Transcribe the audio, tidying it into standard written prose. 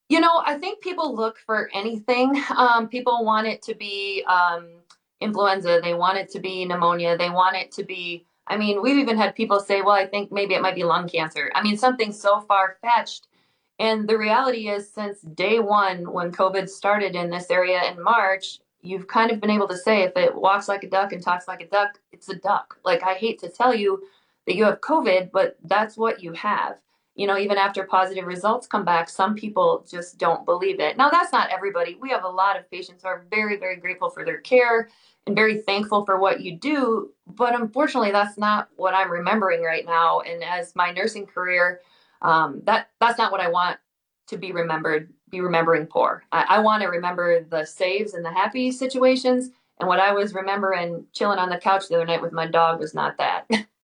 I think people look for anything. People want it to be influenza. They want it to be pneumonia. They want it to be, I mean, we've even had people say, well, I think maybe it might be lung cancer. I mean, something so far-fetched. And the reality is, since day one, when COVID started in this area in March, you've kind of been able to say if it walks like a duck and talks like a duck, it's a duck. Like, I hate to tell you that you have COVID, but that's what you have. Even after positive results come back, some people just don't believe it. Now, that's not everybody. We have a lot of patients who are very, very grateful for their care and very thankful for what you do. But unfortunately, that's not what I'm remembering right now. And as my nursing career, that's not what I want to be remembering for. I want to remember the saves and the happy situations. And what I was remembering chilling on the couch the other night with my dog was not that.